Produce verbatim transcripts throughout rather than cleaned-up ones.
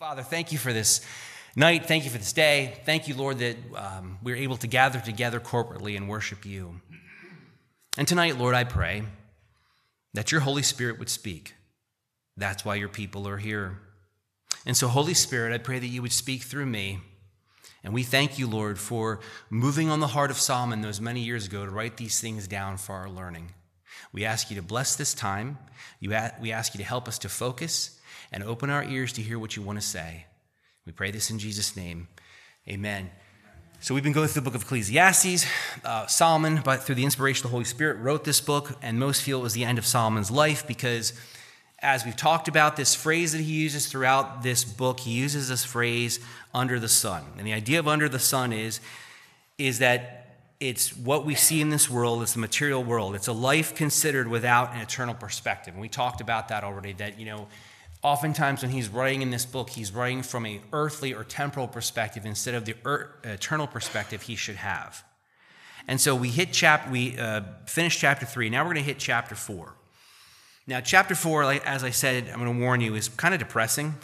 Father, thank you for this night. Thank you for this day. Thank you, Lord, that um, we're able to gather together corporately and worship you. And tonight, Lord, I pray that your Holy Spirit would speak. That's why your people are here. And so, Holy Spirit, I pray that you would speak through me. And we thank you, Lord, for moving on the heart of Solomon those many years ago to write these things down for our learning. We ask you to bless this time. You a- we ask you to help us to focus and open our ears to hear what you want to say. We pray this in Jesus' name. Amen. So we've been going through the book of Ecclesiastes. Uh, Solomon, but through the inspiration of the Holy Spirit, wrote this book, and most feel it was the end of Solomon's life because, as we've talked about, this phrase that he uses throughout this book, he uses this phrase, under the sun. And the idea of under the sun is, is that it's what we see in this world, it's the material world. It's a life considered without an eternal perspective. And we talked about that already, that, you know, oftentimes when he's writing in this book, he's writing from an earthly or temporal perspective instead of the er- eternal perspective he should have. And so we hit chap- we uh, finished chapter three. Now we're going to hit chapter four. Now, chapter four, like, as I said, I'm going to warn you, is kind of depressing.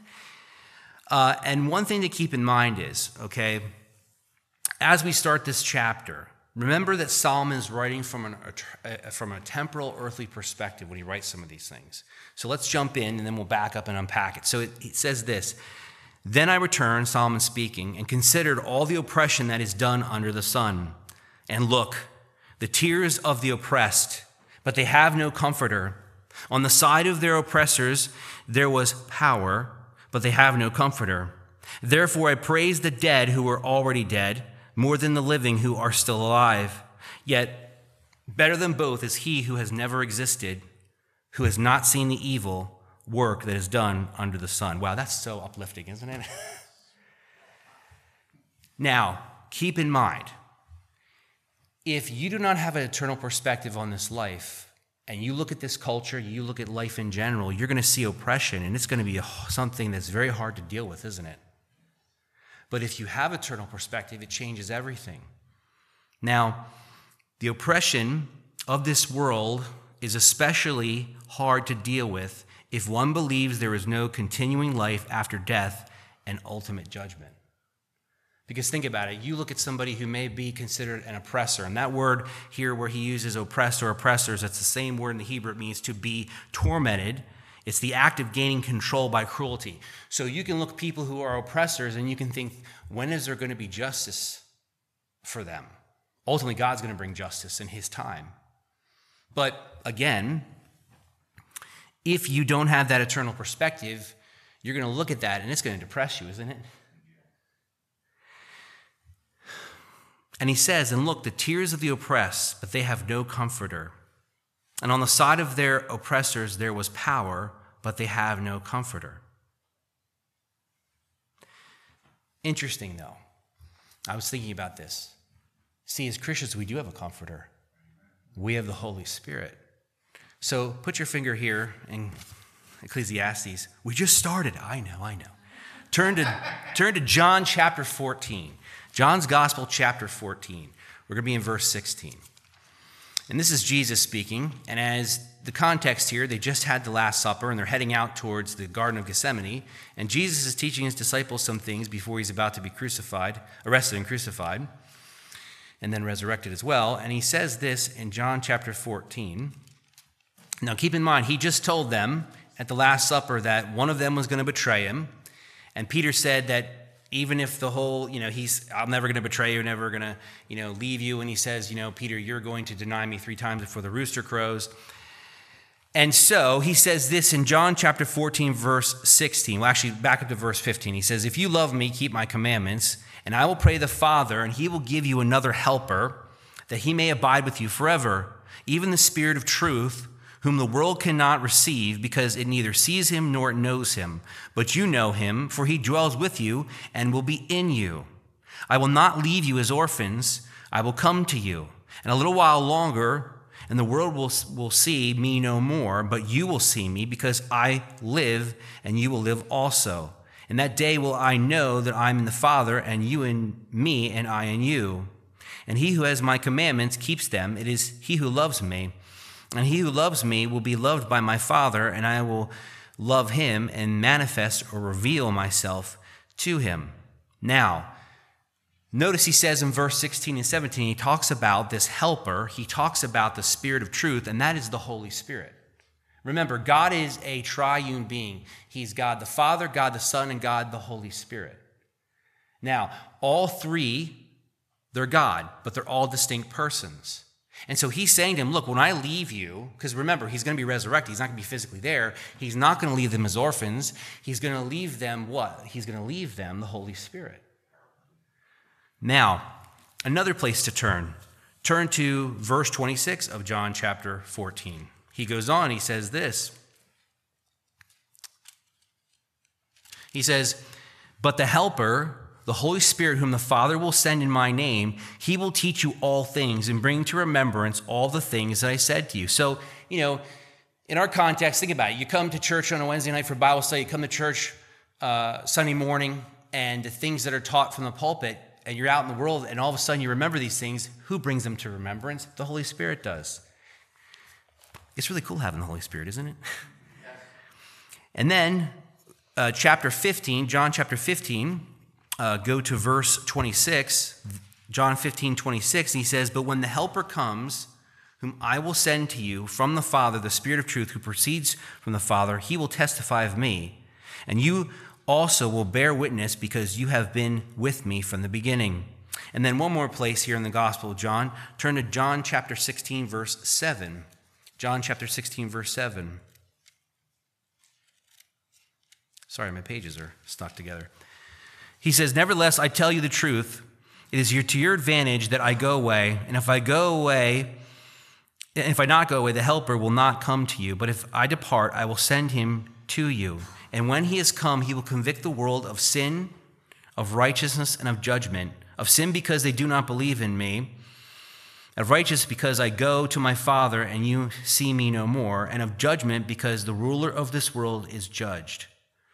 uh, and one thing to keep in mind is, okay, as we start this chapter, remember that Solomon is writing from, an, a, from a temporal, earthly perspective when he writes some of these things. So let's jump in, and then we'll back up and unpack it. So it, it says this, "Then I returned," Solomon speaking, "and considered all the oppression that is done under the sun. And look, the tears of the oppressed, but they have no comforter. On the side of their oppressors there was power, but they have no comforter. Therefore I praise the dead who are already dead, more than the living who are still alive. Yet better than both is he who has never existed, who has not seen the evil work that is done under the sun." Wow, that's so uplifting, isn't it? Now, keep in mind, if you do not have an eternal perspective on this life, and you look at this culture, you look at life in general, you're going to see oppression, and it's going to be a, something that's very hard to deal with, isn't it? But if you have eternal perspective, it changes everything. Now, the oppression of this world is especially hard to deal with if one believes there is no continuing life after death and ultimate judgment. Because think about it, you look at somebody who may be considered an oppressor, and that word here where he uses oppressed or oppressors, that's the same word in the Hebrew. It means to be tormented. It's the act of gaining control by cruelty. So you can look at people who are oppressors and you can think, when is there going to be justice for them? Ultimately, God's going to bring justice in his time. But again, if you don't have that eternal perspective, you're going to look at that and it's going to depress you, isn't it? And he says, "And look, the tears of the oppressed, but they have no comforter. And on the side of their oppressors there was power, but they have no comforter." Interesting, though. I was thinking about this. See, as Christians, we do have a comforter. We have the Holy Spirit. So put your finger here in Ecclesiastes. We just started. I know, I know. Turn to, turn to John chapter fourteen. John's Gospel, chapter fourteen. We're going to be in verse sixteen. And this is Jesus speaking. And as the context here, they just had the Last Supper, and they're heading out towards the Garden of Gethsemane. And Jesus is teaching his disciples some things before he's about to be crucified, arrested and crucified, and then resurrected as well. And he says this in John chapter fourteen. Now keep in mind, he just told them at the Last Supper that one of them was going to betray him. And Peter said that even if the whole, you know, he's, I'm never going to betray you, never going to, you know, leave you. And he says, you know, Peter, you're going to deny me three times before the rooster crows. And so he says this in John chapter fourteen, verse sixteen. Well, actually, back up to verse fifteen. He says, "If you love me, keep my commandments, and I will pray the Father, and he will give you another helper, that he may abide with you forever, even the Spirit of truth, whom the world cannot receive, because it neither sees him nor knows him. But you know him, for he dwells with you and will be in you. I will not leave you as orphans. I will come to you. And a little while longer, and the world will, will see me no more, but you will see me, because I live, and you will live also. In that day will I know that I am in the Father, and you in me, and I in you. And he who has my commandments keeps them. It is he who loves me. And he who loves me will be loved by my Father, and I will love him and manifest or reveal myself to him. Now, notice he says in verse sixteen and seventeen, he talks about this helper. He talks about the Spirit of truth, and that is the Holy Spirit. Remember, God is a triune being. He's God the Father, God the Son, and God the Holy Spirit. Now, all three, they're God, but they're all distinct persons. And so he's saying to him, look, when I leave you, because remember, he's going to be resurrected. He's not going to be physically there. He's not going to leave them as orphans. He's going to leave them what? He's going to leave them the Holy Spirit. Now, another place to turn. Turn to verse twenty-six of John chapter fourteen. He goes on, he says this. He says, but the Helper, the Holy Spirit, whom the Father will send in my name, he will teach you all things and bring to remembrance all the things that I said to you. So, you know, in our context, think about it. You come to church on a Wednesday night for Bible study, you come to church uh, Sunday morning, and the things that are taught from the pulpit, and you're out in the world, and all of a sudden you remember these things. Who brings them to remembrance? The Holy Spirit does. It's really cool having the Holy Spirit, isn't it? Yes. And then, uh, chapter fifteen, John chapter fifteen, uh, go to verse twenty-six, John fifteen, twenty-six, and he says, but when the Helper comes, whom I will send to you from the Father, the Spirit of truth, who proceeds from the Father, he will testify of me. And you also will bear witness because you have been with me from the beginning. And then one more place here in the Gospel of John. Turn to John chapter sixteen, verse seven. John chapter sixteen, verse seven. Sorry, my pages are stuck together. He says, nevertheless, I tell you the truth. It is to your advantage that I go away. And if I go away, if I not go away, the Helper will not come to you. But if I depart, I will send him to you. And when he has come, he will convict the world of sin, of righteousness, and of judgment. Of sin because they do not believe in me. Of righteousness because I go to my Father and you see me no more. And of judgment because the ruler of this world is judged.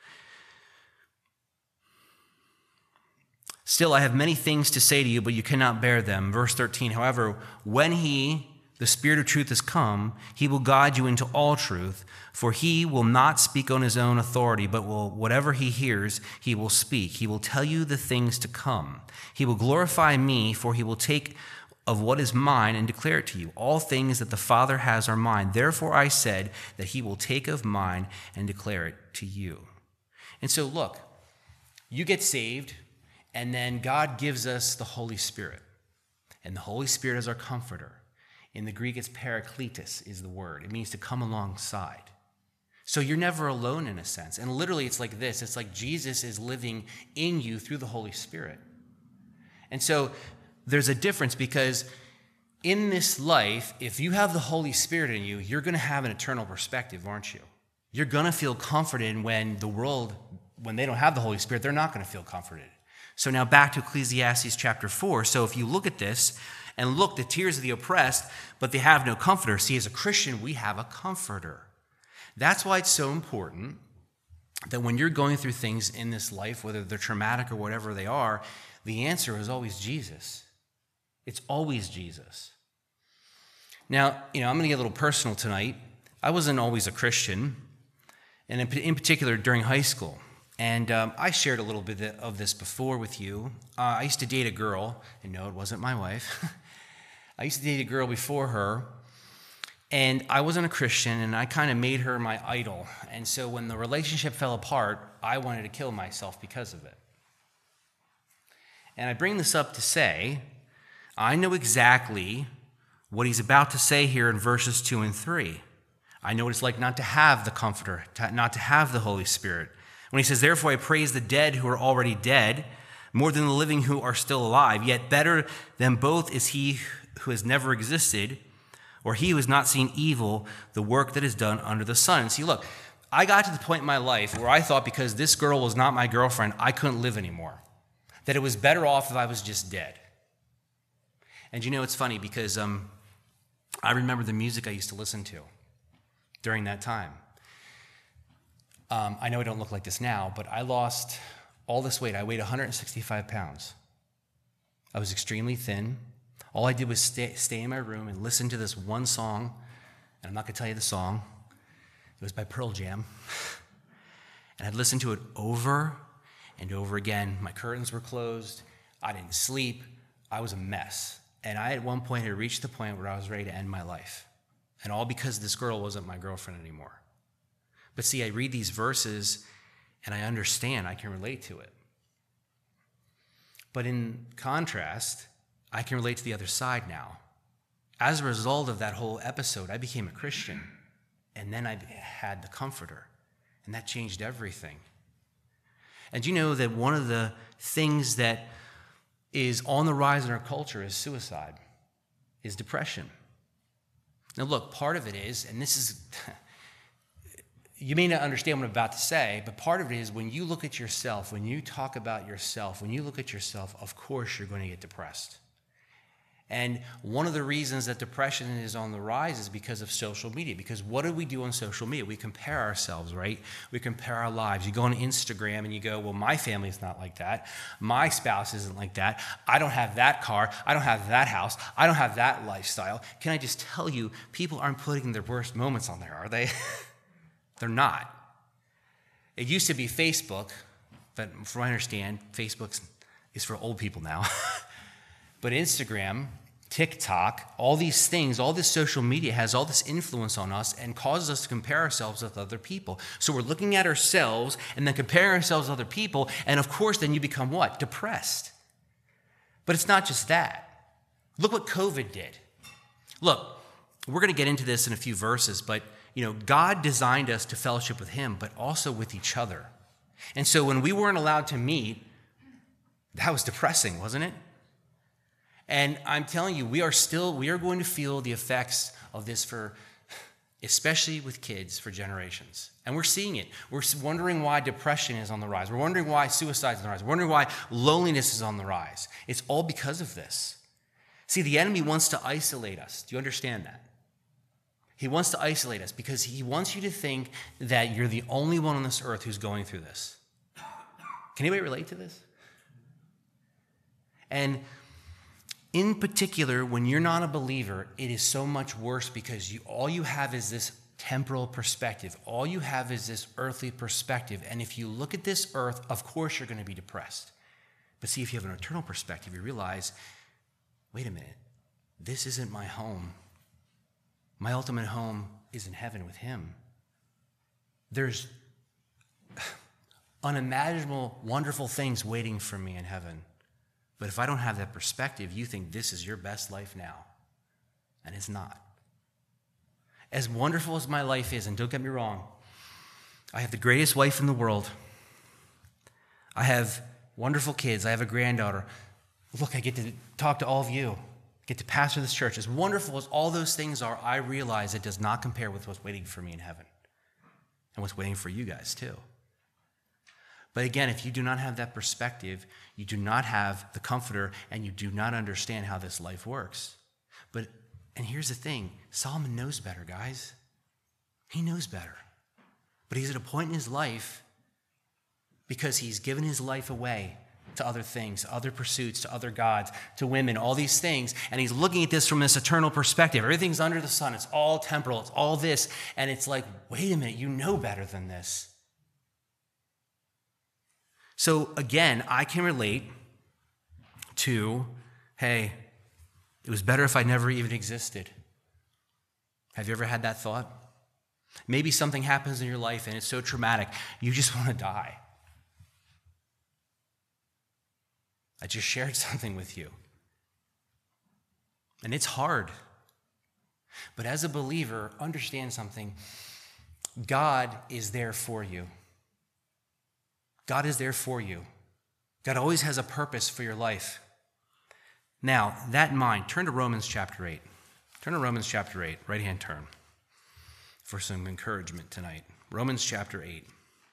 Still, I have many things to say to you, but you cannot bear them. Verse thirteen, however, when he, the Spirit of truth, has come, he will guide you into all truth, for he will not speak on his own authority, but will whatever he hears, he will speak. He will tell you the things to come. He will glorify me, for he will take of what is mine and declare it to you. All things that the Father has are mine. Therefore I said that he will take of mine and declare it to you. And so look, you get saved, and then God gives us the Holy Spirit. And the Holy Spirit is our comforter. In the Greek, it's parakletos is the word. It means to come alongside. So you're never alone in a sense. And literally it's like this. It's like Jesus is living in you through the Holy Spirit. And so there's a difference because in this life, if you have the Holy Spirit in you, you're going to have an eternal perspective, aren't you? You're going to feel comforted when the world, when they don't have the Holy Spirit, they're not going to feel comforted. So now back to Ecclesiastes chapter four. So if you look at this and look, the tears of the oppressed, but they have no comforter. See, as a Christian, we have a comforter. That's why it's so important that when you're going through things in this life, whether they're traumatic or whatever they are, the answer is always Jesus. It's always Jesus. Now, you know, I'm going to get a little personal tonight. I wasn't always a Christian, and in, in particular during high school. And um, I shared a little bit of this before with you. Uh, I used to date a girl, and no, it wasn't my wife. I used to date a girl before her, and I wasn't a Christian, and I kind of made her my idol. And so when the relationship fell apart, I wanted to kill myself because of it. And I bring this up to say, I know exactly what he's about to say here in verses two and three. I know what it's like not to have the Comforter, not to have the Holy Spirit. When he says, therefore I praise the dead who are already dead, more than the living who are still alive. Yet better than both is he who has never existed, or he who has not seen evil, the work that is done under the sun. And see, look, I got to the point in my life where I thought because this girl was not my girlfriend, I couldn't live anymore. That it was better off if I was just dead. And you know, it's funny because um, I remember the music I used to listen to during that time. Um, I know I don't look like this now, but I lost all this weight. I weighed one hundred sixty-five pounds. I was extremely thin. All I did was stay, stay in my room and listen to this one song, and I'm not going to tell you the song. It was by Pearl Jam. And I'd listen to it over and over again. My curtains were closed. I didn't sleep. I was a mess. And I, at one point, had reached the point where I was ready to end my life. And all because this girl wasn't my girlfriend anymore. But see, I read these verses, and I understand. I can relate to it. But in contrast, I can relate to the other side now. As a result of that whole episode, I became a Christian. And then I had the Comforter. And that changed everything. And you know that one of the things that is on the rise in our culture is suicide, is depression. Now look, part of it is, and this is, you may not understand what I'm about to say, but part of it is when you look at yourself, when you talk about yourself, when you look at yourself, of course you're going to get depressed. And one of the reasons that depression is on the rise is because of social media. Because what do we do on social media? We compare ourselves, right? We compare our lives. You go on Instagram and you go, well, my family's not like that. My spouse isn't like that. I don't have that car. I don't have that house. I don't have that lifestyle. Can I just tell you, people aren't putting their worst moments on there, are they? They're not. It used to be Facebook, but from what I understand, Facebook is for old people now. But Instagram, TikTok, all these things, all this social media has all this influence on us and causes us to compare ourselves with other people. So we're looking at ourselves and then comparing ourselves with other people, and of course then you become what? Depressed. But it's not just that. Look what COVID did. Look, we're going to get into this in a few verses, but you know, God designed us to fellowship with him, but also with each other. And so when we weren't allowed to meet, that was depressing, wasn't it? And I'm telling you, we are still, we are going to feel the effects of this for, especially with kids, for generations. And we're seeing it. We're wondering why depression is on the rise. We're wondering why suicide is on the rise. We're wondering why loneliness is on the rise. It's all because of this. See, the enemy wants to isolate us. Do you understand that? He wants to isolate us because he wants you to think that you're the only one on this earth who's going through this. Can anybody relate to this? And in particular, when you're not a believer, it is so much worse because you, all you have is this temporal perspective. All you have is this earthly perspective. And if you look at this earth, of course you're going to be depressed. But see, if you have an eternal perspective, you realize, wait a minute, this isn't my home. My ultimate home is in heaven with him. There's unimaginable, wonderful things waiting for me in heaven. But if I don't have that perspective, you think this is your best life now. And it's not. As wonderful as my life is, and don't get me wrong, I have the greatest wife in the world. I have wonderful kids. I have a granddaughter. Look, I get to talk to all of you. I get to pastor this church. As wonderful as all those things are, I realize it does not compare with what's waiting for me in heaven. And what's waiting for you guys too. But again, if you do not have that perspective, you do not have the Comforter, and you do not understand how this life works. But, and here's the thing, Solomon knows better, guys. He knows better. But he's at a point in his life because he's given his life away to other things, to other pursuits, to other gods, to women, all these things. And he's looking at this from this eternal perspective. Everything's under the sun. It's all temporal. It's all this. And it's like, wait a minute, you know better than this. So again, I can relate to, hey, it was better if I never even existed. Have you ever had that thought? Maybe something happens in your life and it's so traumatic, you just want to die. I just shared something with you. And it's hard. But as a believer, understand something. God is there for you. God is there for you. God always has a purpose for your life. Now, that in mind, turn to Romans chapter eight. Turn to Romans chapter eight, right-hand turn, for some encouragement tonight. Romans chapter eight.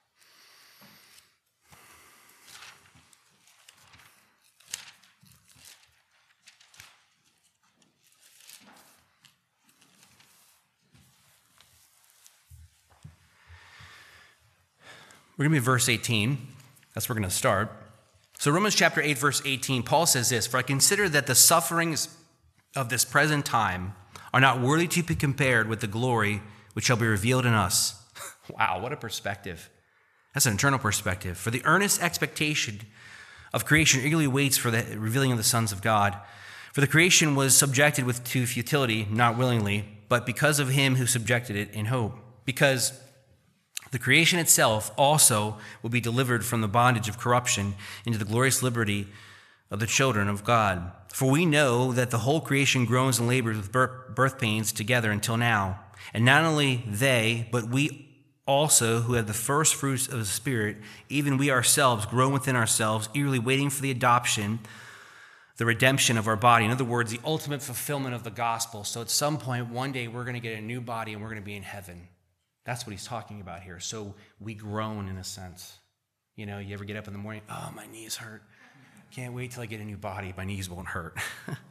We're going to be verse eighteen. That's where we're going to start. So Romans chapter eight, verse eighteen, Paul says this, "For I consider that the sufferings of this present time are not worthy to be compared with the glory which shall be revealed in us." Wow, what a perspective. That's an eternal perspective. For the earnest expectation of creation eagerly waits for the revealing of the sons of God. For the creation was subjected with to futility, not willingly, but because of him who subjected it in hope. Because the creation itself also will be delivered from the bondage of corruption into the glorious liberty of the children of God. For we know that the whole creation groans and labors with birth pains together until now. And not only they, but we also who have the first fruits of the Spirit, even we ourselves groan within ourselves, eagerly waiting for the adoption, the redemption of our body. In other words, the ultimate fulfillment of the gospel. So at some point, one day, we're going to get a new body and we're going to be in heaven. That's what he's talking about here. So we groan in a sense. You know, you ever get up in the morning, oh, my knees hurt. Can't wait till I get a new body. My knees won't hurt.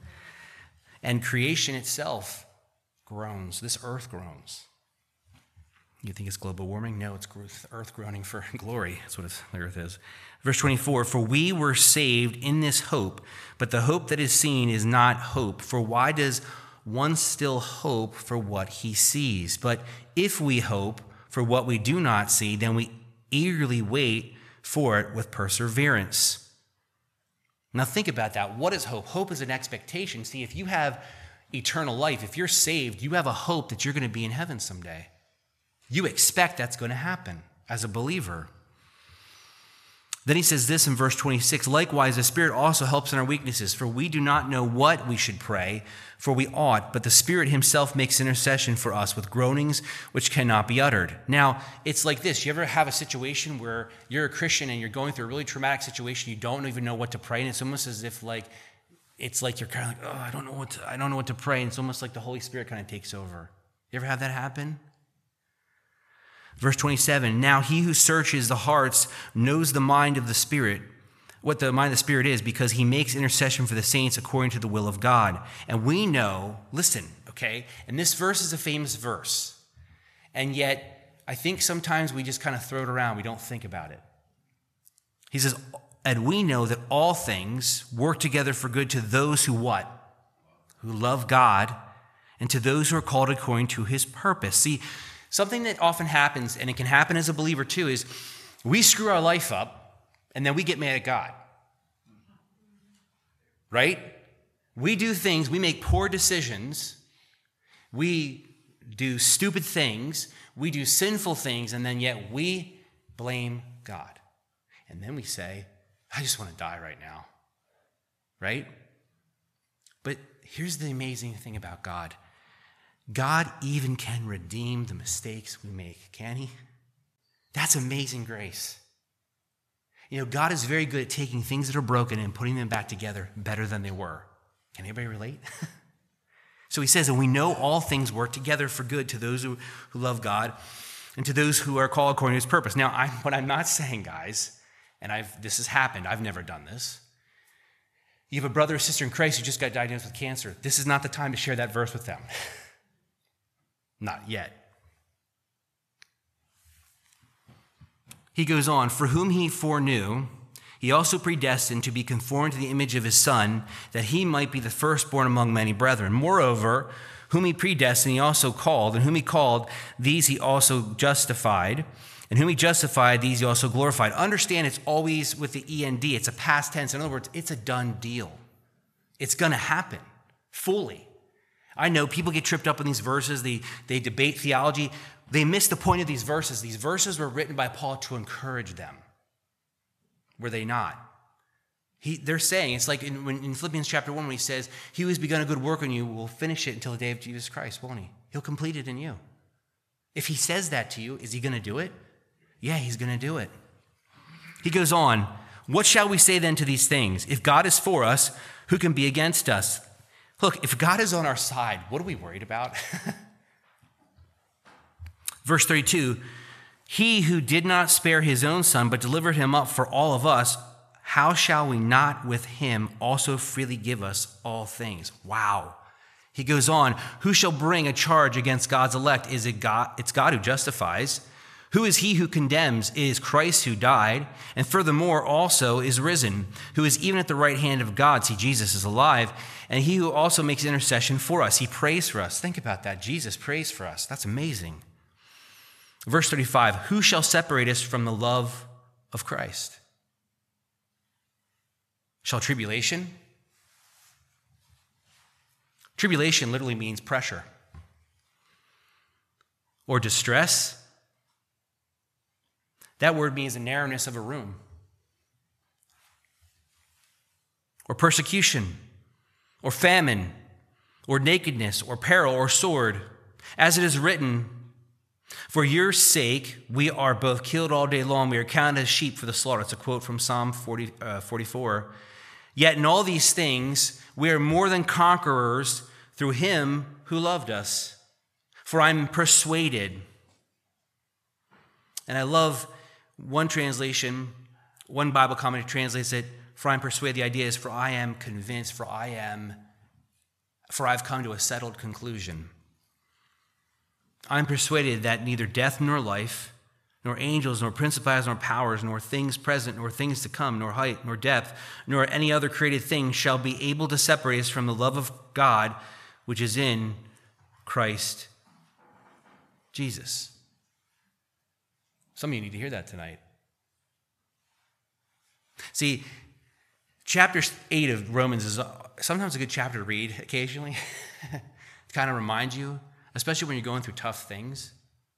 And creation itself groans. This earth groans. You think it's global warming? No, it's earth groaning for glory. That's what the earth is. Verse twenty-four, for we were saved in this hope, but the hope that is seen is not hope. For why does one still hope for what he sees? But if we hope for what we do not see, then we eagerly wait for it with perseverance. Now think about that. What is hope? Hope is an expectation. See, if you have eternal life, if you're saved, you have a hope that you're going to be in heaven someday. You expect that's going to happen as a believer. Then he says this in verse twenty-six, likewise, the Spirit also helps in our weaknesses, for we do not know what we should pray, for we ought, but the Spirit himself makes intercession for us with groanings which cannot be uttered. Now, it's like this. You ever have a situation where you're a Christian and you're going through a really traumatic situation, you don't even know what to pray, and it's almost as if like, it's like you're kind of like, oh, I don't know what to, I don't know what to pray, and it's almost like the Holy Spirit kind of takes over. You ever have that happen? Verse twenty-seven, now he who searches the hearts knows the mind of the Spirit, what the mind of the Spirit is, because he makes intercession for the saints according to the will of God. And we know, listen, okay, and this verse is a famous verse, and yet I think sometimes we just kind of throw it around. We don't think about it. He says, and we know that all things work together for good to those who what? Who love God, and to those who are called according to his purpose. See, something that often happens, and it can happen as a believer too, is we screw our life up and then we get mad at God. Right? We do things, we make poor decisions, we do stupid things, we do sinful things, and then yet we blame God. And then we say, I just want to die right now. Right? But here's the amazing thing about God. God even can redeem the mistakes we make, can he? That's amazing grace. You know, God is very good at taking things that are broken and putting them back together better than they were. Can anybody relate? So he says, and we know all things work together for good to those who, who love God and to those who are called according to his purpose. Now, I, what I'm not saying, guys, and I've this has happened, I've never done this. You have a brother or sister in Christ who just got diagnosed with cancer. This is not the time to share that verse with them. Not yet. He goes on, for whom he foreknew, he also predestined to be conformed to the image of his Son, that he might be the firstborn among many brethren. Moreover, whom he predestined, he also called, and whom he called, these he also justified, and whom he justified, these he also glorified. Understand, it's always with the E N D. It's a past tense. In other words, it's a done deal. It's going to happen fully. I know people get tripped up in these verses. They, they debate theology. They miss the point of these verses. These verses were written by Paul to encourage them. Were they not? He, they're saying, it's like in, in Philippians chapter one when he says, he who has begun a good work in you will finish it until the day of Jesus Christ, won't he? He'll complete it in you. If he says that to you, is he going to do it? Yeah, he's going to do it. He goes on, what shall we say then to these things? If God is for us, who can be against us? Look, if God is on our side, what are we worried about? Verse thirty-two, he who did not spare his own son, but delivered him up for all of us, how shall we not with him also freely give us all things? Wow. He goes on, who shall bring a charge against God's elect? Is it God? It's God who justifies. Who is he who condemns? It is Christ who died, and furthermore also is risen, who is even at the right hand of God. See, Jesus is alive, and he who also makes intercession for us. He prays for us. Think about that. Jesus prays for us. That's amazing. Verse thirty-five, who shall separate us from the love of Christ? Shall tribulation? Tribulation literally means pressure. Or distress. That word means the narrowness of a room. Or persecution, or famine, or nakedness, or peril, or sword. As it is written, for your sake we are both killed all day long, we are counted as sheep for the slaughter. It's a quote from Psalm forty, uh, forty-four. Yet in all these things we are more than conquerors through him who loved us. For I'm persuaded. And I love one translation, one Bible commentator translates it, for I'm persuaded. The idea is, for I am convinced, for I am, for I've come to a settled conclusion. I'm persuaded that neither death nor life, nor angels, nor principalities, nor powers, nor things present, nor things to come, nor height, nor depth, nor any other created thing shall be able to separate us from the love of God, which is in Christ Jesus. Some of you need to hear that tonight. See, chapter eight of Romans is sometimes a good chapter to read occasionally. To kind of remind you, especially when you're going through tough things.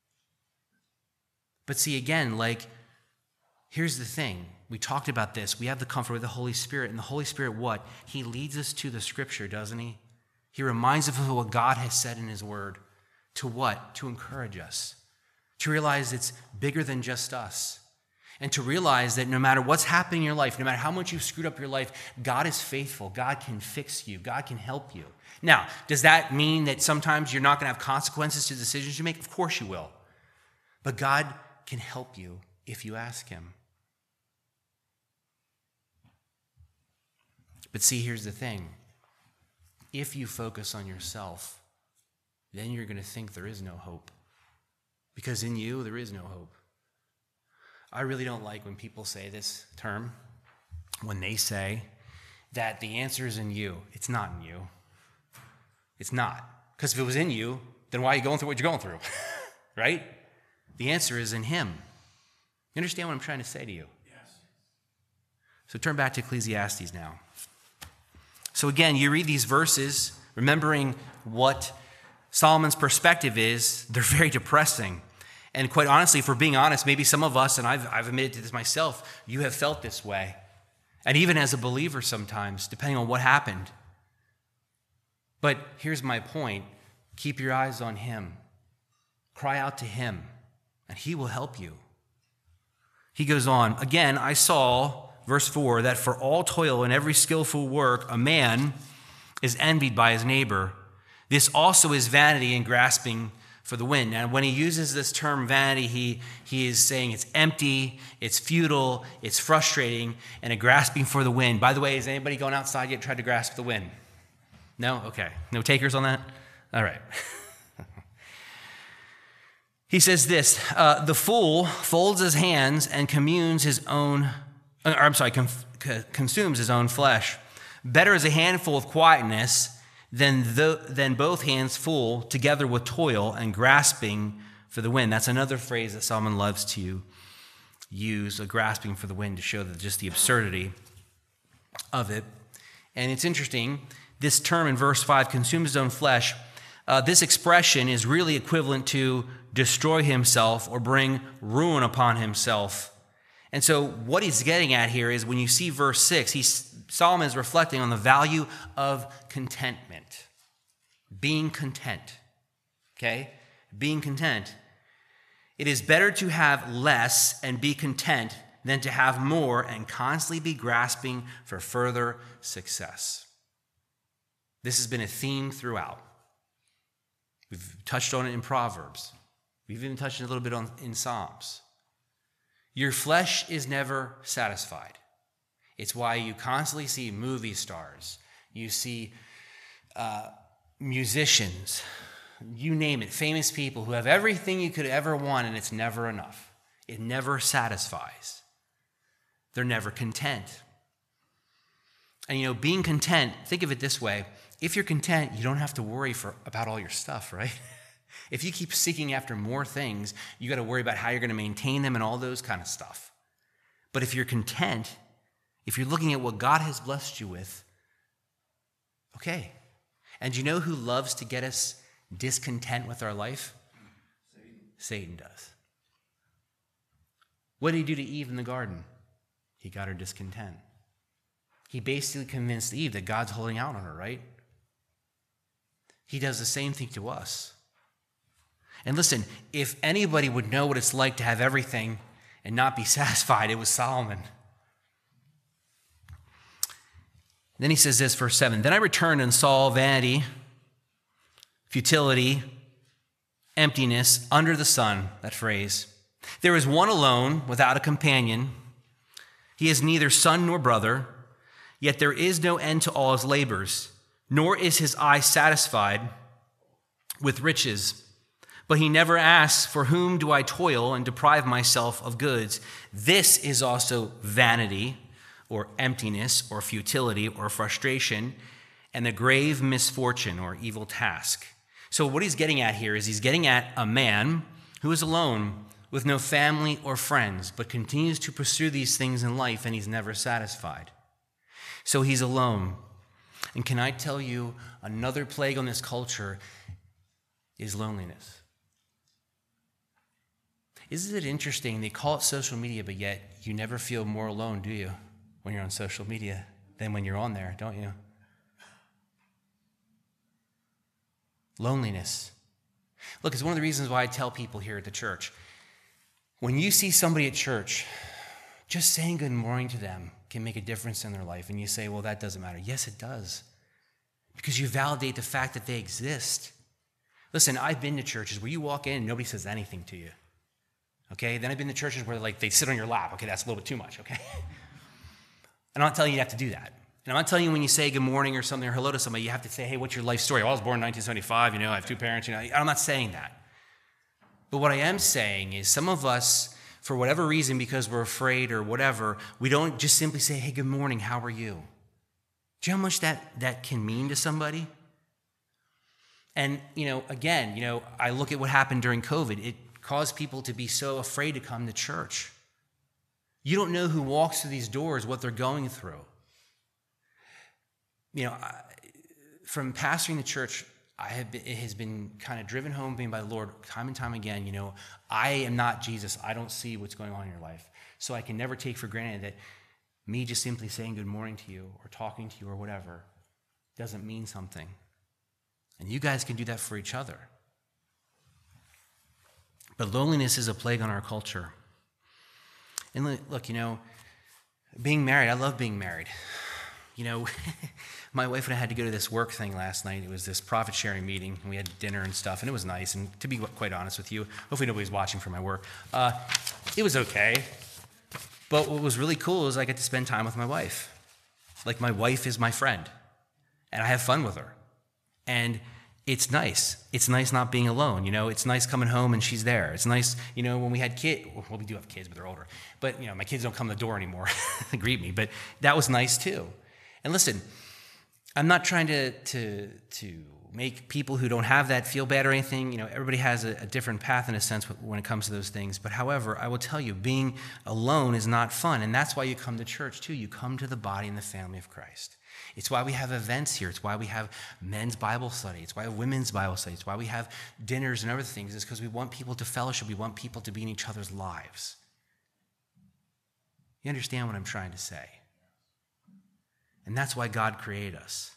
But see, again, like, here's the thing. We talked about this. We have the comfort of the Holy Spirit. And the Holy Spirit, what? He leads us to the Scripture, doesn't he? He reminds us of what God has said in his word. To what? To encourage us. To realize it's bigger than just us. And to realize that no matter what's happening in your life, no matter how much you've screwed up your life, God is faithful. God can fix you. God can help you. Now, does that mean that sometimes you're not going to have consequences to decisions you make? Of course you will. But God can help you if you ask him. But see, here's the thing. If you focus on yourself, then you're going to think there is no hope. Because in you, there is no hope. I really don't like when people say this term, when they say that the answer is in you. It's not in you. It's not. Because if it was in you, then why are you going through what you're going through? Right? The answer is in him. You understand what I'm trying to say to you? Yes. So turn back to Ecclesiastes now. So again, you read these verses, remembering what Solomon's perspective is, they're very depressing. And quite honestly, if we're being honest, maybe some of us, and I've, I've admitted to this myself, you have felt this way. And even as a believer sometimes, depending on what happened. But here's my point. Keep your eyes on him. Cry out to him, and he will help you. He goes on, again, I saw, verse four, that for all toil and every skillful work, a man is envied by his neighbor. This also is vanity and grasping for the wind. And when he uses this term vanity, he, he is saying it's empty, it's futile, it's frustrating, and a grasping for the wind. By the way, has anybody gone outside yet tried to grasp the wind? No? Okay. No takers on that? All right. He says this, uh, the fool folds his hands and communes his own, or I'm sorry, com- consumes his own flesh. Better is a handful of quietness than, the, than both hands full together with toil and grasping for the wind. That's another phrase that Solomon loves to use, a grasping for the wind, to show that just the absurdity of it. And it's interesting, this term in verse five, consumes his own flesh, uh, this expression is really equivalent to destroy himself or bring ruin upon himself. And so what he's getting at here is when you see verse six, he's, Solomon is reflecting on the value of contentment. Being content. Okay? Being content. It is better to have less and be content than to have more and constantly be grasping for further success. This has been a theme throughout. We've touched on it in Proverbs. We've even touched it a little bit on in Psalms. Your flesh is never satisfied. It's why you constantly see movie stars. You see uh, musicians, you name it, famous people who have everything you could ever want, and it's never enough. It never satisfies. They're never content. And you know, being content, think of it this way. If you're content, you don't have to worry for, about all your stuff, right? If you keep seeking after more things, you got to worry about how you're going to maintain them and all those kind of stuff. But if you're content, if you're looking at what God has blessed you with, okay. And you know who loves to get us discontent with our life? Satan. Satan does. What did he do to Eve in the garden? He got her discontent. He basically convinced Eve that God's holding out on her, right? He does the same thing to us. And listen, if anybody would know what it's like to have everything and not be satisfied, it was Solomon. Then he says this, verse seven, then I returned and saw vanity, futility, emptiness under the sun, that phrase. There is one alone without a companion. He is neither son nor brother, yet there is no end to all his labors, nor is his eye satisfied with riches. But he never asks, for whom do I toil and deprive myself of goods? This is also vanity, or emptiness, or futility, or frustration, and the grave misfortune, or evil task. So what he's getting at here is he's getting at a man who is alone, with no family or friends, but continues to pursue these things in life, and he's never satisfied. So he's alone. And can I tell you, another plague on this culture is loneliness. Isn't it interesting? They call it social media, but yet you never feel more alone, do you, when you're on social media than when you're on there, don't you? Loneliness. Look, it's one of the reasons why I tell people here at the church, when you see somebody at church, just saying good morning to them can make a difference in their life. And you say, well, that doesn't matter. Yes, it does. Because you validate the fact that they exist. Listen, I've been to churches where you walk in and nobody says anything to you. Okay? Then I've been to churches where like they sit on your lap. Okay, that's a little bit too much, okay? I'm not telling you you have to do that. And I'm not telling you when you say good morning or something or hello to somebody, you have to say, hey, what's your life story? Well, I was born in nineteen seventy-five, you know, I have two parents, you know. I'm not saying that. But what I am saying is some of us, for whatever reason, because we're afraid or whatever, we don't just simply say, hey, good morning, how are you? Do you know how much that, that can mean to somebody? And, you know, again, you know, I look at what happened during COVID. It caused people to be so afraid to come to church. You don't know who walks through these doors, what they're going through. You know, I, from pastoring the church, I have been, it has been kind of driven home being by the Lord time and time again. You know, I am not Jesus. I don't see what's going on in your life. So I can never take for granted that me just simply saying good morning to you or talking to you or whatever doesn't mean something. And you guys can do that for each other. But loneliness is a plague on our culture. And look, you know, being married, I love being married. You know, my wife and I had to go to this work thing last night. It was this profit sharing meeting, and we had dinner and stuff, and it was nice. And to be quite honest with you, hopefully nobody's watching for my work. Uh, it was okay. But what was really cool is I get to spend time with my wife. Like, my wife is my friend, and I have fun with her. And it's nice. It's nice not being alone. You know, it's nice coming home and she's there. It's nice, you know, when we had kids. Well, we do have kids, but they're older. But, you know, my kids don't come to the door anymore to greet me. But that was nice, too. And listen, I'm not trying to to to make people who don't have that feel bad or anything. You know, everybody has a, a different path in a sense when it comes to those things. But however, I will tell you, being alone is not fun. And that's why you come to church, too. You come to the body and the family of Christ. It's why we have events here. It's why we have men's Bible study. It's why we have women's Bible study. It's why we have dinners and other things. It's because we want people to fellowship. We want people to be in each other's lives. You understand what I'm trying to say? And that's why God created us.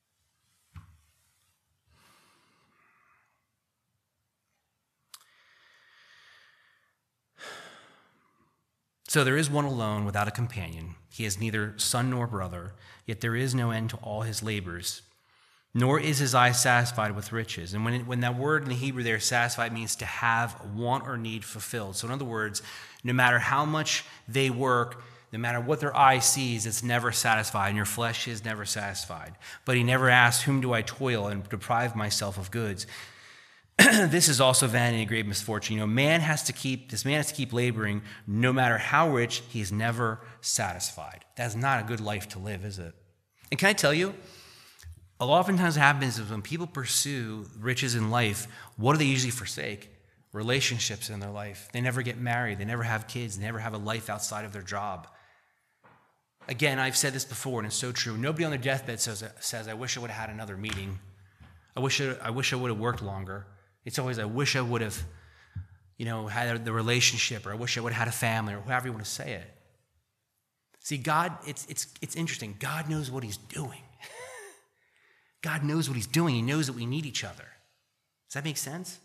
So there is one alone without a companion. He has neither son nor brother, yet there is no end to all his labors, nor is his eye satisfied with riches. And when, it, when that word in the Hebrew there, satisfied, means to have want or need fulfilled. So in other words, no matter how much they work, no matter what their eye sees, it's never satisfied, and your flesh is never satisfied. But he never asks, whom do I toil and deprive myself of goods? This is also vanity and great misfortune. You know, man has to keep, this man has to keep laboring, no matter how rich, he is never satisfied. That's not a good life to live, is it? And can I tell you, A lot of times what happens is when people pursue riches in life, what do they usually forsake? Relationships in their life. They never get married. They never have kids. They never have a life outside of their job. Again, I've said this before, and it's so true. Nobody on their deathbed says, says I wish I would have had another meeting. I wish I, I wish I would have worked longer. It's always, I wish I would have, you know, had the relationship, or I wish I would have had a family, or however you want to say it. See, God, it's, it's, it's interesting. God knows what he's doing. God knows what he's doing. He knows that we need each other. Does that make sense?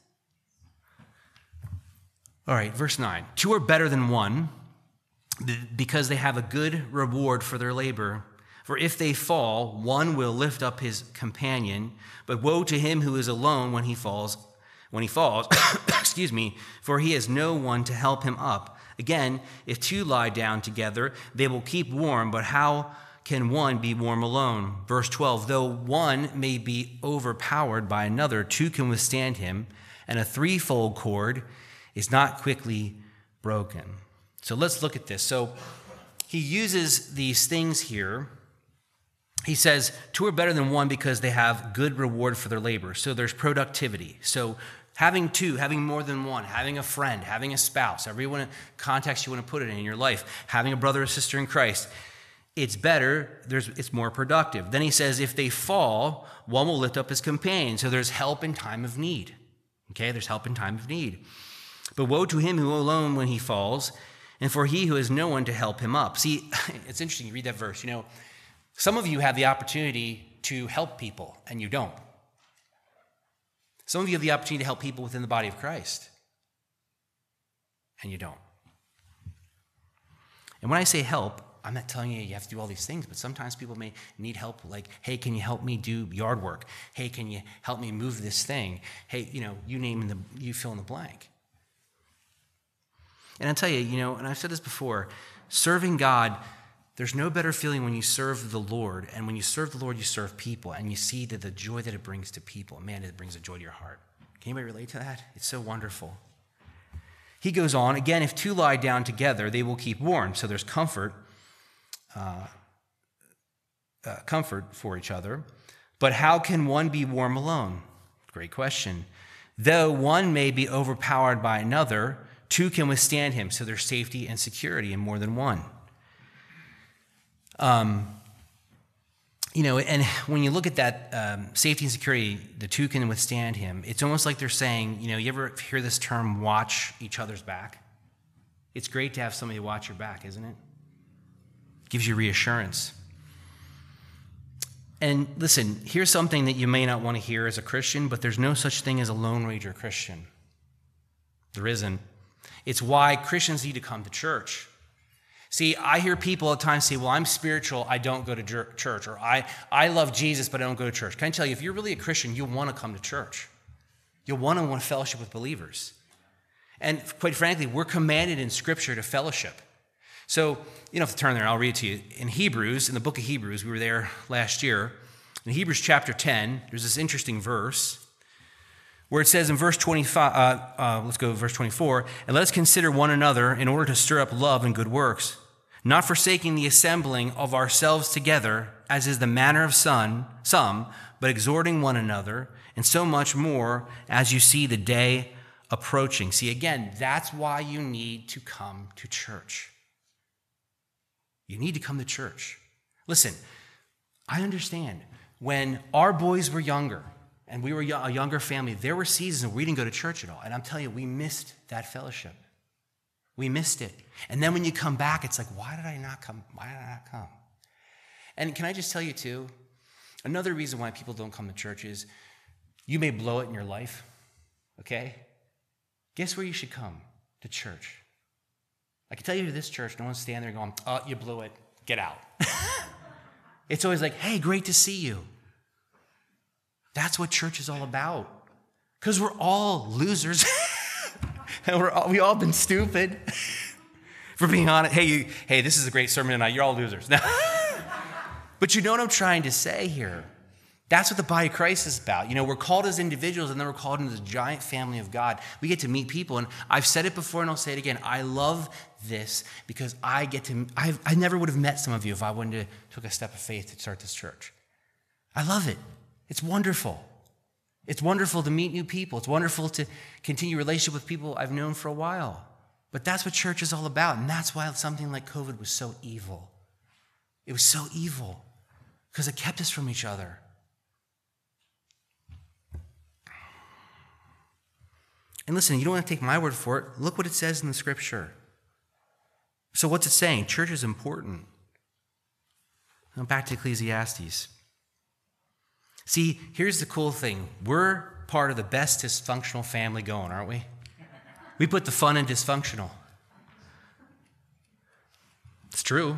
All right, verse nine. Two are better than one because they have a good reward for their labor. For if they fall, one will lift up his companion. But woe to him who is alone when he falls. When he falls, excuse me, for he has no one to help him up. Again, if two lie down together, they will keep warm. But how can one be warm alone? Verse twelve, though one may be overpowered by another, two can withstand him, and a threefold cord is not quickly broken. So let's look at this. So he uses these things here. He says, two are better than one because they have good reward for their labor. So there's productivity. So having two, having more than one, having a friend, having a spouse, however you want to, context you want to put it in, in your life, having a brother or sister in Christ, it's better, there's, it's more productive. Then he says, if they fall, one will lift up his companion. So there's help in time of need. Okay, there's help in time of need. But woe to him who alone when he falls, and for he who has no one to help him up. See, it's interesting, you read that verse. You know, some of you have the opportunity to help people, and you don't. Some of you have the opportunity to help people within the body of Christ, and you don't. And when I say help, I'm not telling you you have to do all these things, but sometimes people may need help, like, hey, can you help me do yard work? Hey, can you help me move this thing? Hey, you know, you name the, you fill in the blank. And I'll tell you, you know, and I've said this before, serving God, there's no better feeling when you serve the Lord, and when you serve the Lord, you serve people, and you see that the joy that it brings to people, man, it brings a joy to your heart. Can anybody relate to that? It's so wonderful. He goes on, again, if two lie down together, they will keep warm. So there's comfort. Uh, uh, comfort for each other. But how can one be warm alone? Great question. Though one may be overpowered by another, two can withstand him. So there's safety and security in more than one. Um, you know, and when you look at that um, safety and security, the two can withstand him. It's almost like they're saying, you know, you ever hear this term, watch each other's back? It's great to have somebody to watch your back, isn't it? Gives you reassurance. And listen, here's something that you may not want to hear as a Christian, but there's no such thing as a Lone Ranger Christian. There isn't. It's why Christians need to come to church. See, I hear people at times say, well, I'm spiritual, I don't go to church, or I, I love Jesus, but I don't go to church. Can I tell you, if you're really a Christian, you'll want to come to church. You'll want to want to fellowship with believers. And quite frankly, we're commanded in Scripture to fellowship. So, you don't have to turn there, I'll read it to you. In Hebrews, in the book of Hebrews, we were there last year. In Hebrews chapter ten, there's this interesting verse where it says in verse twenty-five, uh, uh, let's go to verse twenty-four, and let us consider one another in order to stir up love and good works, not forsaking the assembling of ourselves together, as is the manner of some, some, but exhorting one another, and so much more as you see the day approaching. See, again, that's why you need to come to church. You need to come to church. Listen, I understand. When our boys were younger and we were a younger family, there were seasons where we didn't go to church at all. And I'm telling you, we missed that fellowship. We missed it. And then when you come back, it's like, why did I not come? Why did I not come? And can I just tell you, too, another reason why people don't come to church is you may blow it in your life, okay? Guess where you should come? To church. I can tell you to this church, no one's standing there going, oh, you blew it, get out. It's always like, hey, great to see you. That's what church is all about. Because we're all losers. And we're all, we all been stupid. For being honest, hey, you, hey, this is a great sermon tonight, you're all losers. But you know what I'm trying to say here? That's what the body of Christ is about. You know, we're called as individuals, and then we're called into this giant family of God. We get to meet people, and I've said it before, and I'll say it again. I love this because I get to, I've, I never would have met some of you if I wouldn't have took a step of faith to start this church. I love it. It's wonderful. It's wonderful to meet new people. It's wonderful to continue a relationship with people I've known for a while. But that's what church is all about. And that's why something like COVID was so evil. It was so evil because it kept us from each other. And listen, you don't have to take my word for it. Look what it says in the scripture. So what's it saying? Church is important. Now back to Ecclesiastes. See, here's the cool thing. We're part of the best dysfunctional family going, aren't we? We put the fun in dysfunctional. It's true.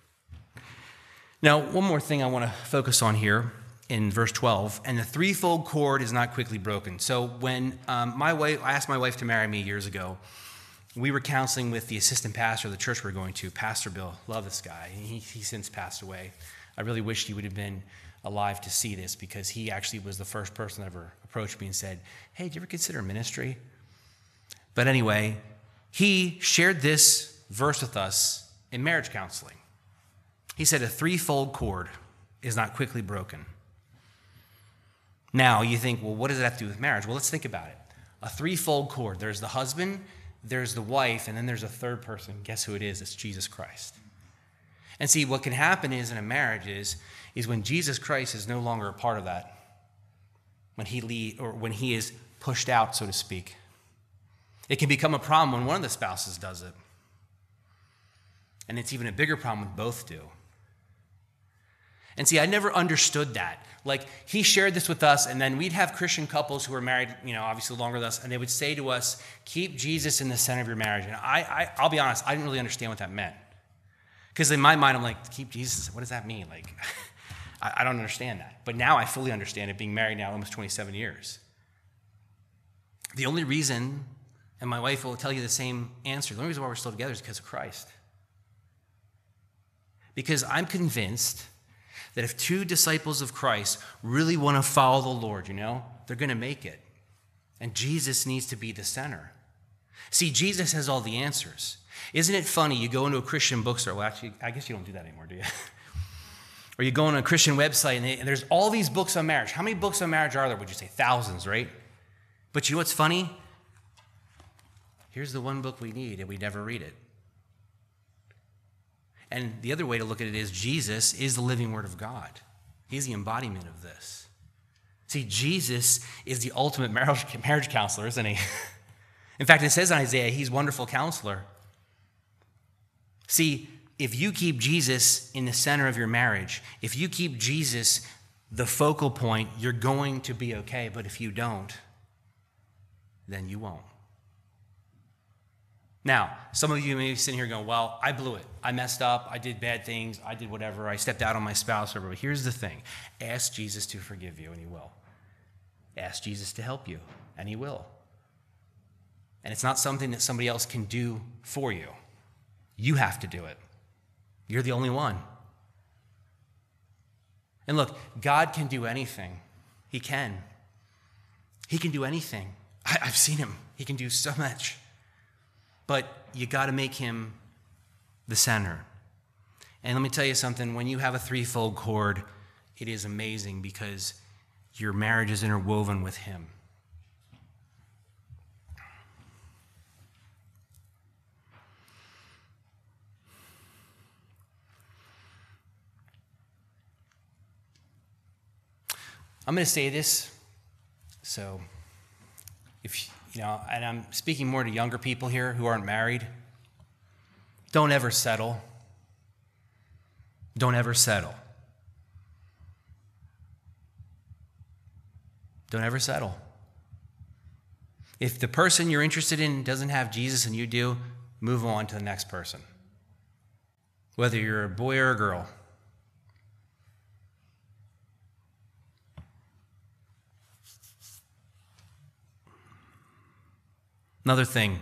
Now, one more thing I want to focus on here in verse twelve, and the threefold cord is not quickly broken. So when um, my wife, I asked my wife to marry me years ago, we were counseling with the assistant pastor of the church we're going to, Pastor Bill. Love this guy. He, he since passed away. I really wish he would have been alive to see this because he actually was the first person that ever approached me and said, hey, did you ever consider ministry? But anyway, he shared this verse with us in marriage counseling. He said, a threefold cord is not quickly broken. Now, you think, well, what does it have to do with marriage? Well, let's think about it. A threefold cord. There's the husband, there's the wife, and then there's a third person. Guess who it is? It's Jesus Christ. And see, what can happen is in a marriage is, is when Jesus Christ is no longer a part of that, when he lead, or when he is pushed out, so to speak, it can become a problem when one of the spouses does it. And it's even a bigger problem when both do. And see, I never understood that. Like, he shared this with us, and then we'd have Christian couples who were married, you know, obviously longer than us, and they would say to us, keep Jesus in the center of your marriage. And I, I, I'll be honest, I didn't really understand what that meant. Because in my mind, I'm like, keep Jesus, what does that mean? Like, I, I don't understand that. But now I fully understand it, being married now almost twenty-seven years. The only reason, and my wife will tell you the same answer, the only reason why we're still together is because of Christ. Because I'm convinced that if two disciples of Christ really want to follow the Lord, you know, they're going to make it. And Jesus needs to be the center. See, Jesus has all the answers. Isn't it funny? You go into a Christian bookstore. Well, actually, I guess you don't do that anymore, do you? Or you go on a Christian website, and, they, and there's all these books on marriage. How many books on marriage are there, would you say? Thousands, right? But you know what's funny? Here's the one book we need, and we never read it. And the other way to look at it is Jesus is the living word of God. He's the embodiment of this. See, Jesus is the ultimate marriage, marriage counselor, isn't he? In fact, it says in Isaiah, he's wonderful counselor. See, if you keep Jesus in the center of your marriage, if you keep Jesus the focal point, you're going to be okay. But if you don't, then you won't. Now, some of you may be sitting here going, well, I blew it. I messed up. I did bad things. I did whatever. I stepped out on my spouse. Or whatever. But here's the thing. Ask Jesus to forgive you, and he will. Ask Jesus to help you, and he will. And it's not something that somebody else can do for you. You have to do it. You're the only one. And look, God can do anything. He can. He can do anything. I, I've seen him. He can do so much. But you got to make him the center. And let me tell you something. When you have a threefold cord, it is amazing because your marriage is interwoven with him. I'm going to say this, so if you know, and I'm speaking more to younger people here who aren't married. Don't ever settle. Don't ever settle. Don't ever settle. If the person you're interested in doesn't have Jesus and you do, move on to the next person. Whether you're a boy or a girl. Another thing,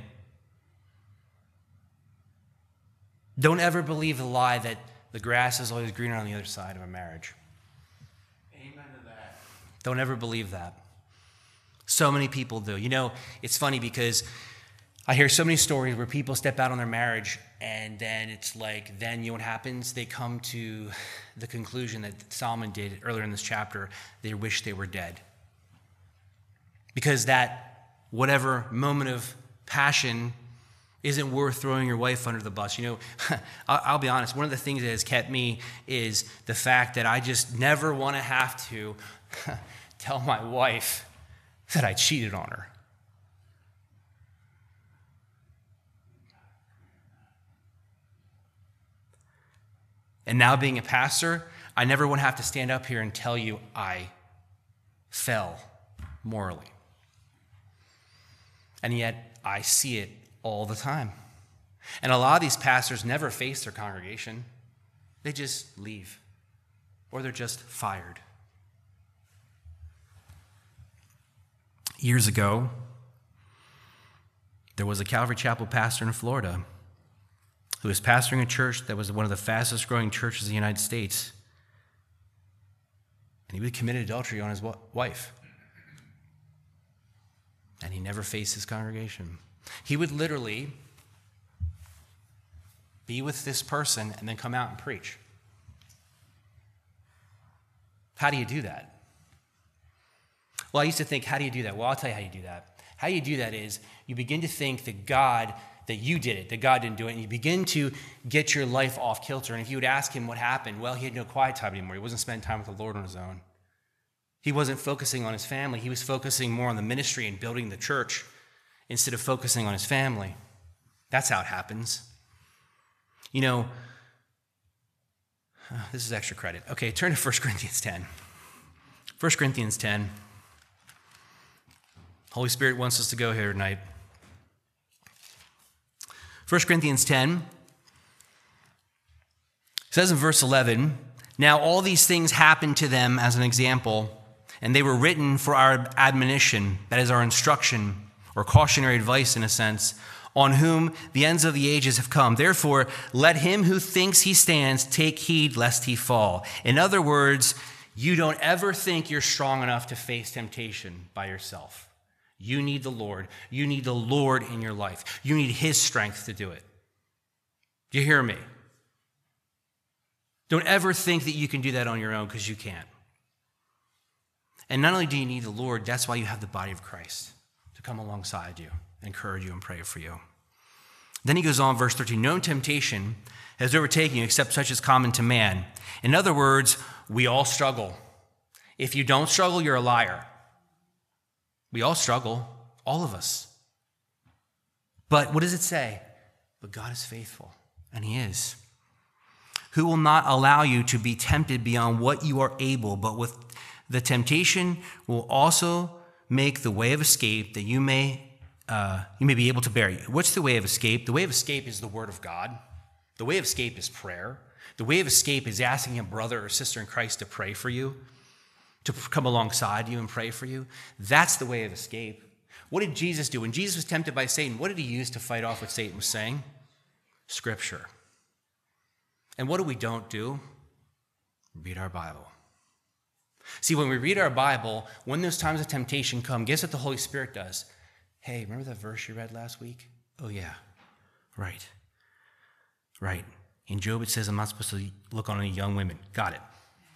don't ever believe the lie that the grass is always greener on the other side of a marriage. Amen to that. Don't ever believe that. So many people do. You know, it's funny because I hear so many stories where people step out on their marriage and then it's like, then you know what happens? They come to the conclusion that Solomon did earlier in this chapter. They wish they were dead. Because that whatever moment of passion isn't worth throwing your wife under the bus. You know, I'll be honest, one of the things that has kept me is the fact that I just never want to have to tell my wife that I cheated on her. And now being a pastor, I never want to have to stand up here and tell you I fell morally. And yet I see it all the time. And a lot of these pastors never face their congregation. They just leave. Or they're just fired. Years ago, there was a Calvary Chapel pastor in Florida who was pastoring a church that was one of the fastest growing churches in the United States. And he would commit adultery on his wife. And he never faced his congregation. He would literally be with this person and then come out and preach. How do you do that? Well, I used to think, how do you do that? Well, I'll tell you how you do that. How you do that is you begin to think that God, that you did it, that God didn't do it, and you begin to get your life off kilter. And if you would ask him what happened, well, he had no quiet time anymore. He wasn't spending time with the Lord on his own. He wasn't focusing on his family. He was focusing more on the ministry and building the church instead of focusing on his family. That's how it happens. You know, uh, this is extra credit. Okay, turn to First Corinthians ten. First Corinthians ten. Holy Spirit wants us to go here tonight. First Corinthians ten says in verse eleven, "Now all these things happened to them as an example, and they were written for our admonition," that is our instruction or cautionary advice in a sense, "on whom the ends of the ages have come. Therefore, let him who thinks he stands take heed lest he fall." In other words, you don't ever think you're strong enough to face temptation by yourself. You need the Lord. You need the Lord in your life. You need his strength to do it. Do you hear me? Don't ever think that you can do that on your own, because you can't. And not only do you need the Lord, that's why you have the body of Christ to come alongside you, encourage you, and pray for you. Then he goes on, verse thirteen, "No temptation has overtaken you except such as common to man." In other words, we all struggle. If you don't struggle, you're a liar. We all struggle, all of us. But what does it say? But God is faithful, and he is. "Who will not allow you to be tempted beyond what you are able, but with the temptation will also make the way of escape that you may uh, you may be able to bear." What's the way of escape? The way of escape is the word of God. The way of escape is prayer. The way of escape is asking a brother or sister in Christ to pray for you, to come alongside you and pray for you. That's the way of escape. What did Jesus do? When Jesus was tempted by Satan, what did he use to fight off what Satan was saying? Scripture. And what do we don't do? Read our Bible. See, when we read our Bible, when those times of temptation come, guess what the Holy Spirit does? Hey, remember that verse you read last week? Oh, yeah. Right. Right. In Job, it says I'm not supposed to look on any young women. Got it.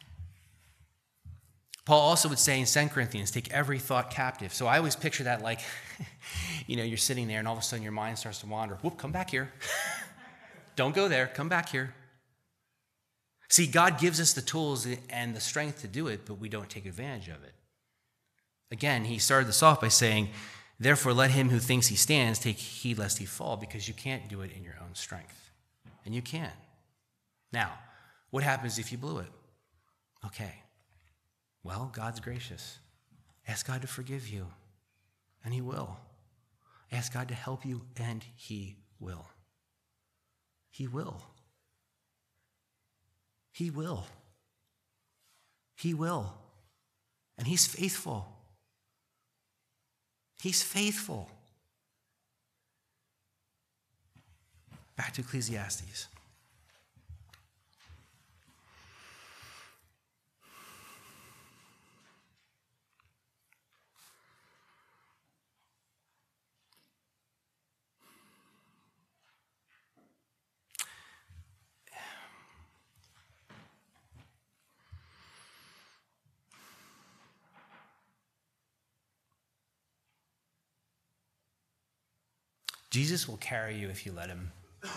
Paul also would say in Second Corinthians, take every thought captive. So I always picture that like, you know, you're sitting there and all of a sudden your mind starts to wander. Whoop, come back here. Don't go there. Come back here. See, God gives us the tools and the strength to do it, but we don't take advantage of it. Again, he started this off by saying, "Therefore, let him who thinks he stands take heed lest he fall," because you can't do it in your own strength. And you can't. Now, what happens if you blew it? Okay. Well, God's gracious. Ask God to forgive you, and he will. Ask God to help you, and he will. He will. He will. He will. And he's faithful. He's faithful. Back to Ecclesiastes. Jesus will carry you if you let him.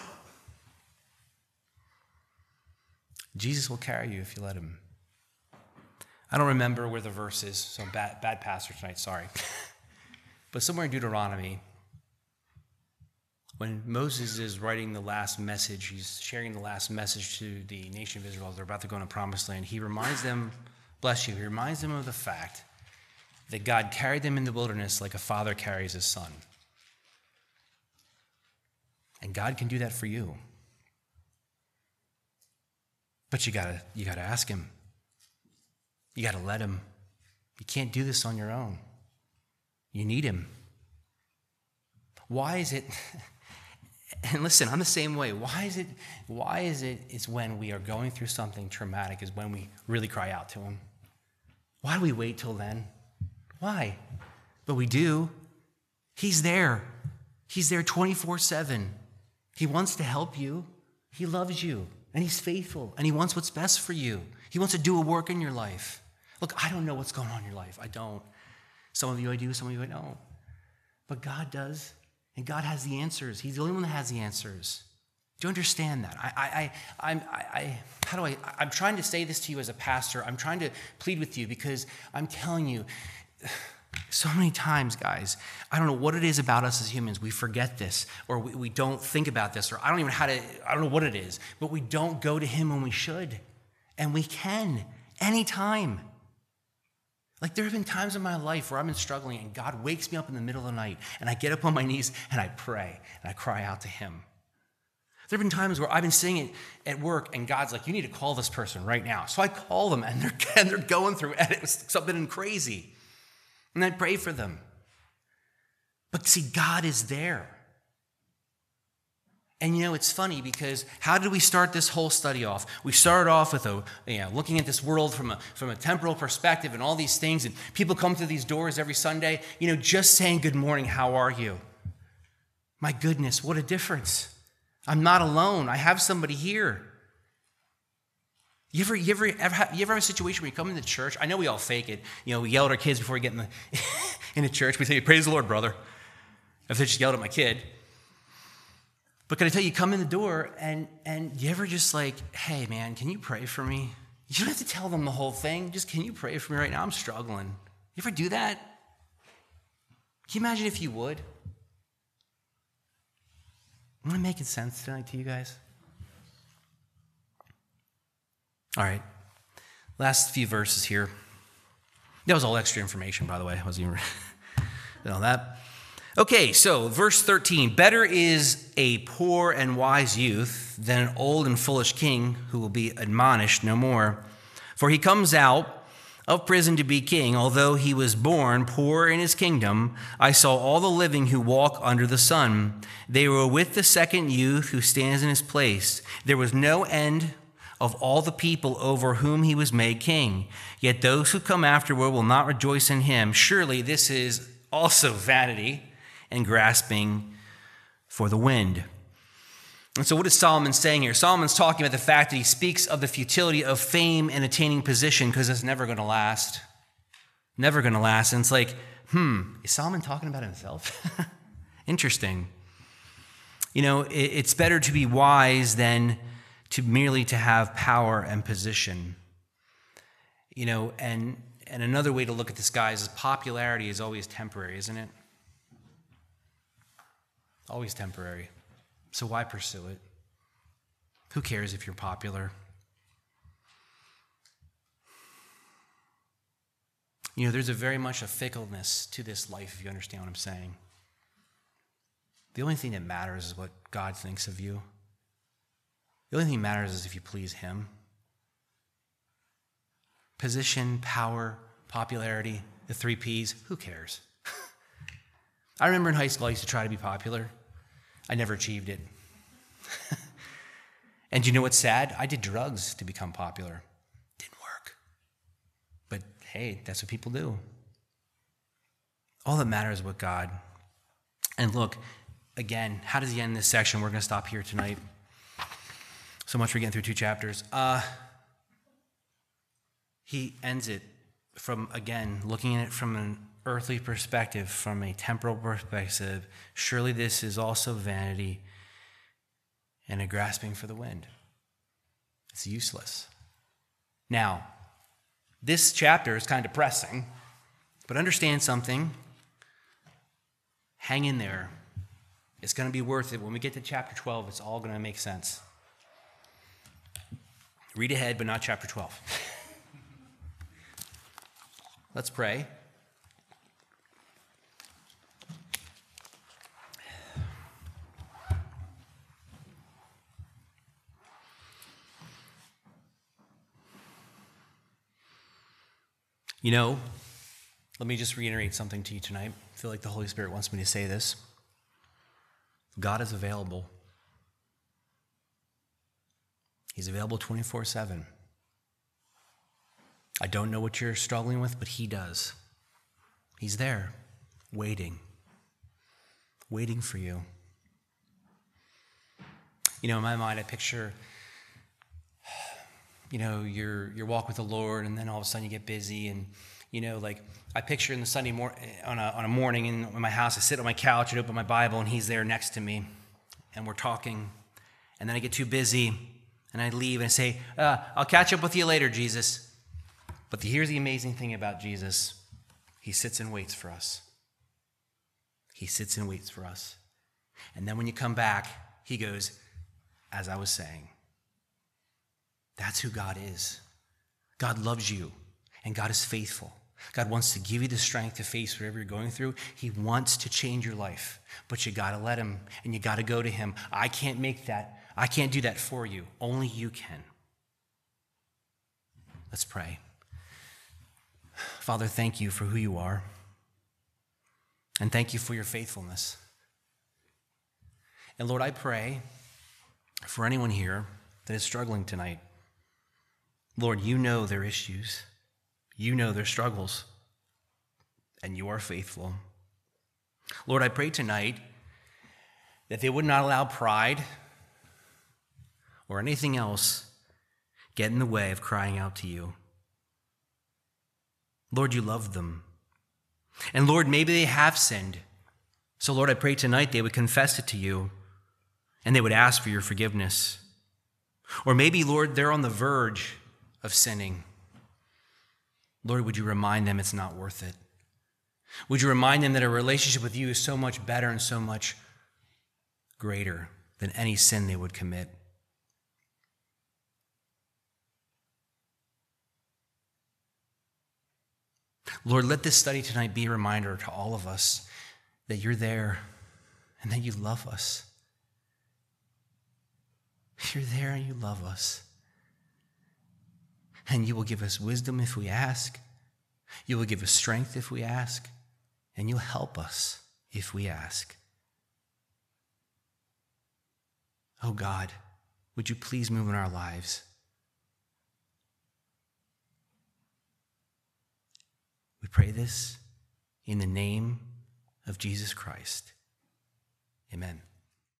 Jesus will carry you if you let him. I don't remember where the verse is, so I'm bad, bad pastor tonight, sorry. But somewhere in Deuteronomy, when Moses is writing the last message, he's sharing the last message to the nation of Israel as they're about to go into promised land, he reminds them, bless you, he reminds them of the fact that God carried them in the wilderness like a father carries his son. And God can do that for you. But you gotta, you gotta ask him. You gotta let him. You can't do this on your own. You need him. Why is it, and listen, I'm the same way. Why is it, why is it it's when we are going through something traumatic is when we really cry out to him? Why do we wait till then? Why? But we do. He's there. He's there twenty-four seven. He wants to help you. He loves you. And he's faithful. And he wants what's best for you. He wants to do a work in your life. Look, I don't know what's going on in your life. I don't. Some of you I do, some of you I don't. But God does. And God has the answers. He's the only one that has the answers. Do you understand that? I, I, I, I'm, I, I, how do I, I'm trying to say this to you as a pastor. I'm trying to plead with you because I'm telling you, so many times, guys, I don't know what it is about us as humans. We forget this, or we, we don't think about this, or I don't even know how to, I don't know what it is, but we don't go to him when we should. And we can, anytime. Like there have been times in my life where I've been struggling and God wakes me up in the middle of the night and I get up on my knees and I pray and I cry out to him. There have been times where I've been sitting at work and God's like, you need to call this person right now. So I call them and they're, and they're going through it. It was something crazy. And I pray for them. But see, God is there. And you know, it's funny because how did we start this whole study off? We started off with a, you know, looking at this world from a, from a temporal perspective and all these things. And people come through these doors every Sunday, you know, just saying, good morning, how are you? My goodness, what a difference. I'm not alone. I have somebody here. You ever, you ever, ever have, you ever have a situation where you come into church? I know we all fake it. You know, we yell at our kids before we get in the into church. We say, praise the Lord, brother. If they just yelled at my kid. But can I tell you, you come in the door and, and you ever just like, hey, man, can you pray for me? You don't have to tell them the whole thing. Just, can you pray for me right now? I'm struggling. You ever do that? Can you imagine if you would? Am I making sense tonight to you guys? All right, last few verses here. That was all extra information, by the way. I wasn't even all that. Okay, so verse thirteen. Better is a poor and wise youth than an old and foolish king who will be admonished no more. For he comes out of prison to be king, although he was born poor in his kingdom. I saw all the living who walk under the sun. They were with the second youth who stands in his place. There was no end of all the people over whom he was made king. Yet those who come afterward will not rejoice in him. Surely this is also vanity and grasping for the wind. And so what is Solomon saying here? Solomon's talking about the fact that he speaks of the futility of fame and attaining position because it's never going to last. Never going to last. And it's like, hmm, is Solomon talking about himself? Interesting. You know, it's better to be wise than to merely to have power and position. You know, and and another way to look at this, guys, is popularity is always temporary, isn't it? Always temporary. So why pursue it? Who cares if you're popular? You know, there's a very much a fickleness to this life, if you understand what I'm saying. The only thing that matters is what God thinks of you. The only thing that matters is if you please him. Position, power, popularity, the three P's, who cares? I remember in high school I used to try to be popular. I never achieved it. And you know what's sad? I did drugs to become popular. Didn't work. But hey, that's what people do. All that matters is what God. And look, again, how does he end this section? We're going to stop here tonight. So much for getting through two chapters. Uh, he ends it from, again, looking at it from an, earthly perspective, from a temporal perspective, surely this is also vanity and a grasping for the wind. It's useless. Now, this chapter is kind of depressing, but understand something. Hang in there. It's going to be worth it. When we get to chapter twelve, it's all going to make sense. Read ahead, but not chapter twelve. Let's pray. You know, let me just reiterate something to you tonight. I feel like the Holy Spirit wants me to say this. God is available. He's available twenty-four seven. I don't know what you're struggling with, but he does. He's there, waiting, waiting for you. You know, in my mind, I picture, you know, your your walk with the Lord, and then all of a sudden you get busy, and you know, like I picture in the Sunday mor- on a on a morning in, in my house, I sit on my couch and open my Bible, and he's there next to me, and we're talking, and then I get too busy, and I leave and I say, uh, "I'll catch up with you later, Jesus." But the, here's the amazing thing about Jesus: he sits and waits for us. He sits and waits for us, and then when you come back, he goes, "As I was saying." That's who God is. God loves you, and God is faithful. God wants to give you the strength to face whatever you're going through. He wants to change your life, but you got to let him, and you got to go to him. I can't make that. I can't do that for you. Only you can. Let's pray. Father, thank you for who you are, and thank you for your faithfulness. And Lord, I pray for anyone here that is struggling tonight. Lord, you know their issues. You know their struggles. And you are faithful. Lord, I pray tonight that they would not allow pride or anything else get in the way of crying out to you. Lord, you love them. And Lord, maybe they have sinned. So Lord, I pray tonight they would confess it to you and they would ask for your forgiveness. Or maybe, Lord, they're on the verge of sinning. Lord, would you remind them it's not worth it? Would you remind them that a relationship with you is so much better and so much greater than any sin they would commit? Lord, let this study tonight be a reminder to all of us that you're there and that you love us. You're there and you love us. And you will give us wisdom if we ask. You will give us strength if we ask. And you'll help us if we ask. Oh God, would you please move in our lives? We pray this in the name of Jesus Christ. Amen.